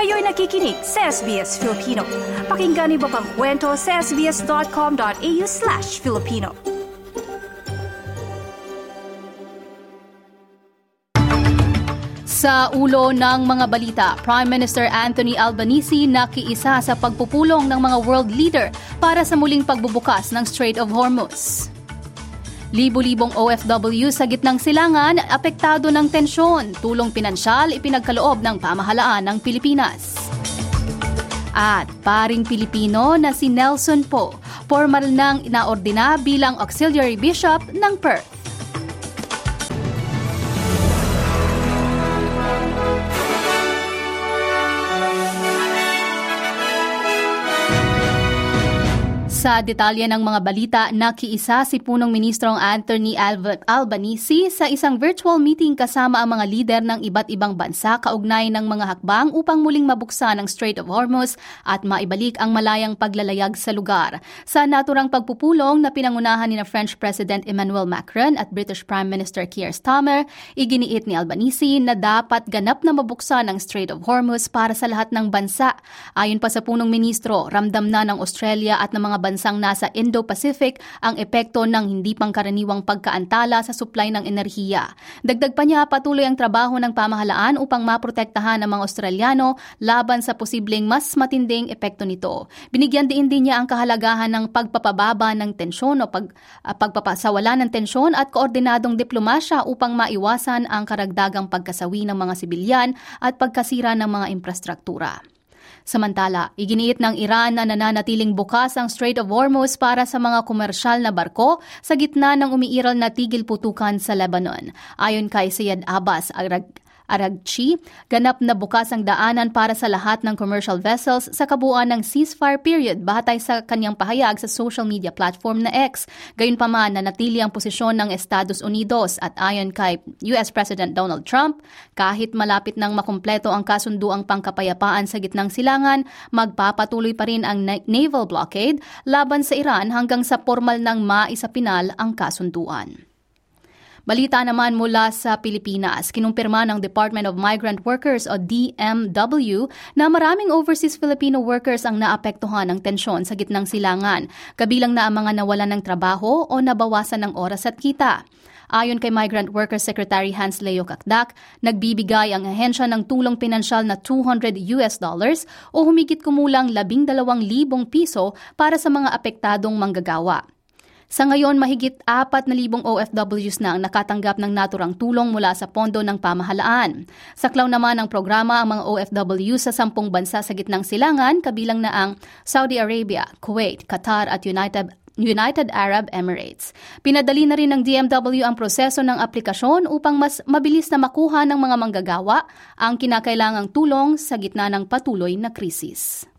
Kayo'y nakikinig sa SBS Filipino. Pakinggan niyo pa ang kwento sa sbs.com.au/Filipino. Sa ulo ng mga balita, Prime Minister Anthony Albanese nakiisa sa pagpupulong ng mga world leader para sa muling pagbubukas ng Strait of Hormuz. Libo-libong OFW sa gitnang silangan, apektado ng tensyon, tulong pinansyal ipinagkaloob ng pamahalaan ng Pilipinas. At paring Pilipino na si Nelson Po, formal nang inaordina bilang Auxiliary Bishop ng Perth. Sa detalye ng mga balita, nakiisa si Punong Ministrong Anthony Albanese sa isang virtual meeting kasama ang mga lider ng iba't ibang bansa kaugnay ng mga hakbang upang muling mabuksan ang Strait of Hormuz at maibalik ang malayang paglalayag sa lugar. Sa naturang pagpupulong na pinangunahan ni French President Emmanuel Macron at British Prime Minister Keir Starmer, iginiit ni Albanese na dapat ganap na mabuksan ang Strait of Hormuz para sa lahat ng bansa. Ayon pa sa Punong Ministro, ramdam na ng Australia at ng mga bansang nasa Indo-Pacific ang epekto ng hindi pangkaraniwang pagkaantala sa supply ng enerhiya. Dagdag pa niya, patuloy ang trabaho ng pamahalaan upang maprotektahan ang mga Australiano laban sa posibleng mas matinding epekto nito. Binigyan din niya ang kahalagahan ng pagpapababa ng tensyon o pagpapasawala ng tensyon at koordinadong diplomasya upang maiwasan ang karagdagang pagkasawi ng mga sibilyan at pagkasira ng mga infrastruktura. Samantala, iginiit ng Iran na nananatiling bukas ang Strait of Hormuz para sa mga komersyal na barko sa gitna ng umiiral na tigil putukan sa Lebanon. Ayon kay Syed Abbas Araghchi, ganap na bukas ang daanan para sa lahat ng commercial vessels sa kabuuan ng ceasefire period batay sa kanyang pahayag sa social media platform na X. Gayunpaman, nanatili ang posisyon ng Estados Unidos at ayon kay US President Donald Trump, kahit malapit nang makumpleto ang kasunduang pangkapayapaan sa gitnang silangan, magpapatuloy pa rin ang naval blockade laban sa Iran hanggang sa formal nang maisapinal ang kasunduan. Balita naman mula sa Pilipinas, kinumpirma ng Department of Migrant Workers o DMW na maraming overseas Filipino workers ang naapektuhan ng tensyon sa gitnang silangan, kabilang na ang mga nawalan ng trabaho o nabawasan ng oras at kita. Ayon kay Migrant Workers Secretary Hans Leo Kakdak, nagbibigay ang ahensya ng tulong pinansyal na $200 o humigit kumulang 12,000 piso para sa mga apektadong manggagawa. Sa ngayon, mahigit 4,000 OFWs na ang nakatanggap ng naturang tulong mula sa pondo ng pamahalaan. Saklaw naman ng programa ang mga OFWs sa 10 bansa sa gitnang silangan, kabilang na ang Saudi Arabia, Kuwait, Qatar at United Arab Emirates. Pinadali na rin ng DMW ang proseso ng aplikasyon upang mas mabilis na makuha ng mga manggagawa ang kinakailangang tulong sa gitna ng patuloy na krisis.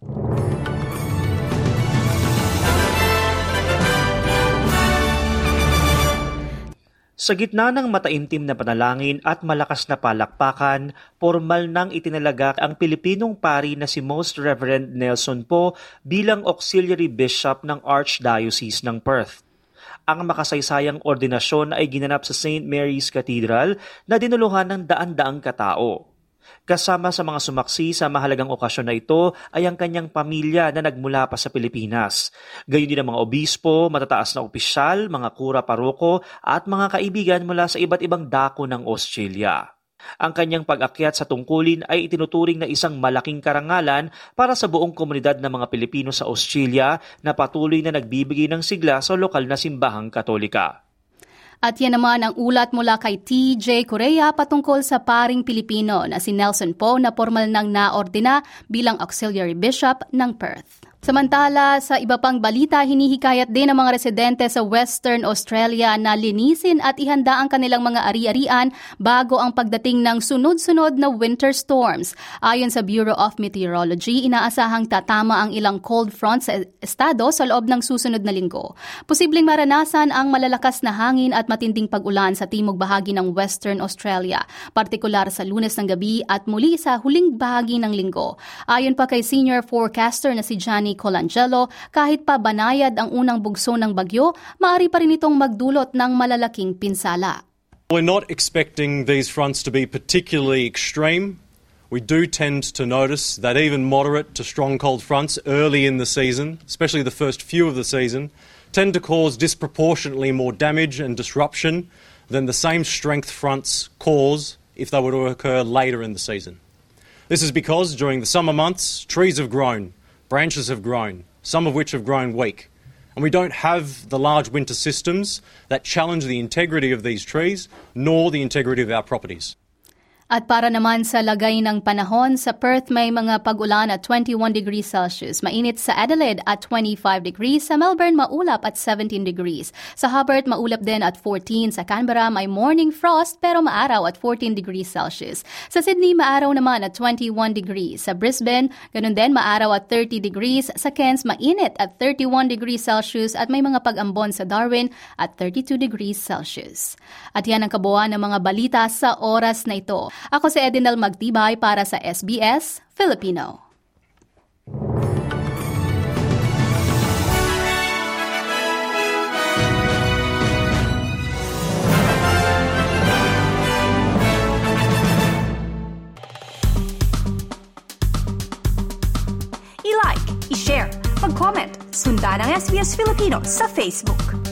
Sa gitna ng mataimtim na panalangin at malakas na palakpakan, formal nang itinalaga ang Pilipinong pari na si Most Reverend Nelson Po bilang Auxiliary Bishop ng Archdiocese ng Perth. Ang makasaysayang ordinasyon ay ginanap sa St. Mary's Cathedral na dinuluhan ng daan-daang katao. Kasama sa mga sumaksi sa mahalagang okasyon na ito ay ang kanyang pamilya na nagmula pa sa Pilipinas. Gayon din ang mga obispo, matataas na opisyal, mga kura paroko at mga kaibigan mula sa iba't ibang dako ng Australia. Ang kanyang pag-akyat sa tungkulin ay itinuturing na isang malaking karangalan para sa buong komunidad ng mga Pilipino sa Australia na patuloy na nagbibigay ng sigla sa lokal na simbahang Katolika. At yan naman ang ulat mula kay TJ Correa patungkol sa paring Pilipino na si Nelson Po na formal nang naordina bilang Auxiliary Bishop ng Perth. Samantala, sa iba pang balita, hinihikayat din ang mga residente sa Western Australia na linisin at ihanda ang kanilang mga ari-arian bago ang pagdating ng sunod-sunod na winter storms. Ayon sa Bureau of Meteorology, inaasahang tatama ang ilang cold front sa estado sa loob ng susunod na linggo. Posibleng maranasan ang malalakas na hangin at matinding pag-ulan sa timog bahagi ng Western Australia, partikular sa Lunes ng gabi at muli sa huling bahagi ng linggo. Ayon pa kay senior forecaster na si Johnny Colangelo, kahit pa banayad ang unang bugso ng bagyo, maaari pa rin itong magdulot ng malalaking pinsala. We're not expecting these fronts to be particularly extreme. we do tend to notice that even moderate to strong cold fronts early in the season, especially the first few of the season, tend to cause disproportionately more damage and disruption than the same strength fronts cause if they were to occur later in the season. This is because during the summer months, trees have grown, branches have grown, some of which have grown weak, and we don't have the large winter systems that challenge the integrity of these trees nor the integrity of our properties. At para naman sa lagay ng panahon, sa Perth may mga pag-ulan at 21 degrees Celsius. Mainit sa Adelaide at 25 degrees. Sa Melbourne, maulap at 17 degrees. Sa Hobart, maulap din at 14. Sa Canberra, may morning frost pero maaraw at 14 degrees Celsius. Sa Sydney, maaraw naman at 21 degrees. Sa Brisbane, ganun din maaraw at 30 degrees. Sa Cairns, mainit at 31 degrees Celsius at may mga pag-ambon sa Darwin at 32 degrees Celsius. At yan ang kabuuan ng mga balita sa oras na ito. Ako si Edinel Magtibay para sa SBS Filipino. I-like, i-share, mag-comment, sundan ang SBS Filipino sa Facebook.